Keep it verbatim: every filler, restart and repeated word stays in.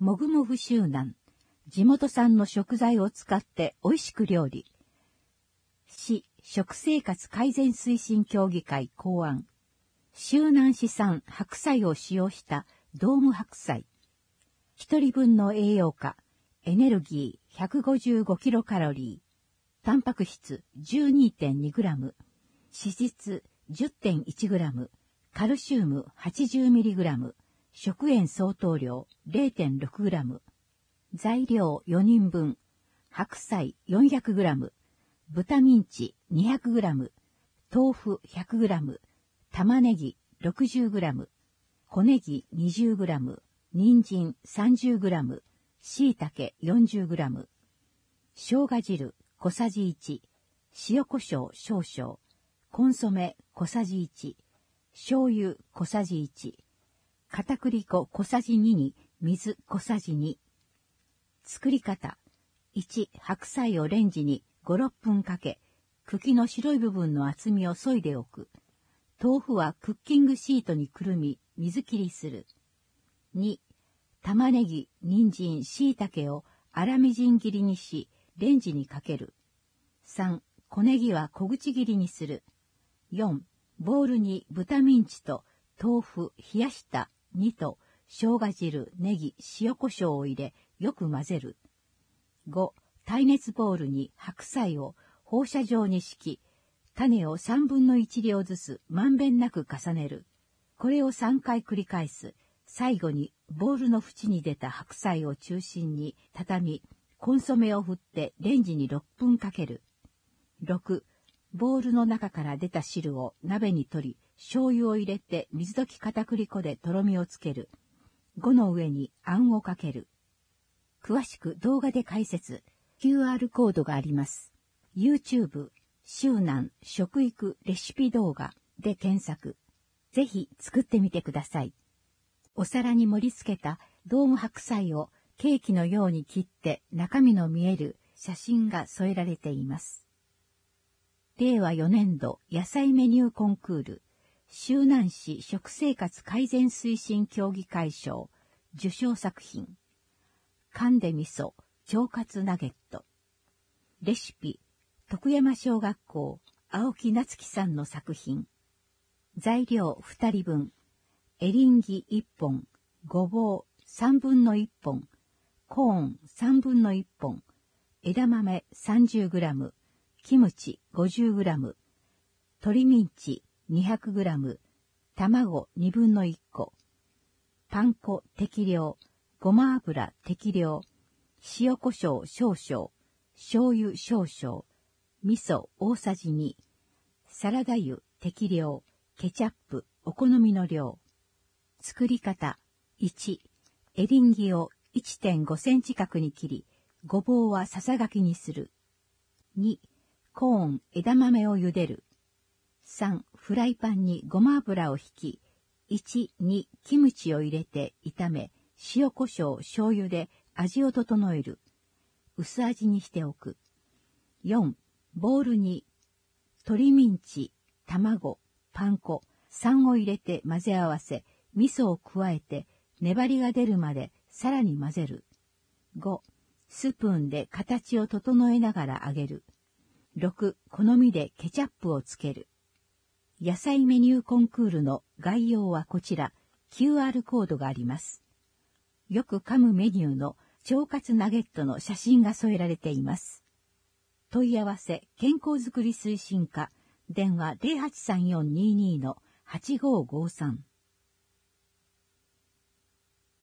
もぐもぐ周南。地元産の食材を使って美味しく料理。市食生活改善推進協議会考案。周南市産白菜を使用したドーム白菜。一人分の栄養価、エネルギー ひゃくごじゅうごキロカロリー、タンパク質 じゅうにてんにグラム、脂質 じゅってんいちグラム、カルシウム はちじゅうミリグラム、食塩相当量 れいてんろくグラム。材料よにんぶん、白菜 よんひゃくグラム、豚ミンチ にひゃくグラム、豆腐 ひゃくグラム、玉ねぎ ろくじゅうグラム、小ネギ にじゅうグラム、人参 さんじゅうグラム、椎茸 よんじゅうグラム、生姜汁小さじいち、塩コショウ少々、コンソメ小さじいち、醤油小さじいち、片栗粉小さじにに水小さじに。作り方。いち、白菜をレンジにご、ろっぷんかけ、茎の白い部分の厚みを削いでおく。豆腐はクッキングシートにくるみ、水切りする。に、玉ねぎ、人参、椎茸を粗みじん切りにし、レンジにかける。さん、小ネギは小口切りにする。よん、ボウルに豚ミンチと豆腐、冷やしたにと生姜汁、ネギ、塩コショウを入れ、よく混ぜる。ご、耐熱ボウルに白菜を放射状に敷き、種をさんぶんのいち両ずつまんべんなく重ねる。これをさんかい繰り返す。最後にボウルの縁に出た白菜を中心に畳み、コンソメを振ってレンジにろっぷんかける。ろく、ボウルの中から出た汁を鍋に取り、醤油を入れて水溶き片栗粉でとろみをつける。ごの上にあんをかける。詳しく動画で解説、キューアール コードがあります。YouTube、周南食育レシピ動画で検索。ぜひ作ってみてください。お皿に盛り付けたドーム白菜をケーキのように切って中身の見える写真が添えられています。れいわよねんど野菜メニューコンクール、周南市食生活改善推進協議会賞受賞作品。缶で味噌、腸活ナゲット。レシピ、徳山小学校、青木夏樹さんの作品。材料ふたりぶん。エリンギいっぽん、ごぼうさんぶんのいっぽん、コーンさんぶんのいっぽん、枝豆 さんじゅうグラム、キムチ ごじゅうグラム、鶏ミンチ にひゃくグラム、卵にぶんのいっこ、パン粉適量、ごま油適量、塩コショウ少々、醤油少々、味噌大さじに、サラダ油適量、ケチャップお好みの量。作り方。いち、エリンギを いってんごセンチ角に切り、ごぼうはささがきにする。に、コーン、枝豆を茹でる。さん、フライパンにごま油をひき、いち、に、キムチを入れて炒め、塩コショウ、醤油で味を整える。薄味にしておく。よん、ボウルに鶏ミンチ、卵、パン粉、酸を入れて混ぜ合わせ、味噌を加えて粘りが出るまでさらに混ぜる。ご、スプーンで形を整えながら揚げる。ろく、好みでケチャップをつける。野菜メニューコンクールの概要はこちら、キューアール コードがあります。よく噛むメニューの腸活ナゲットの写真が添えられています。問い合わせ健康づくり推進課、電話 ゼロはちさんよんにーにーのはちごーごーさん。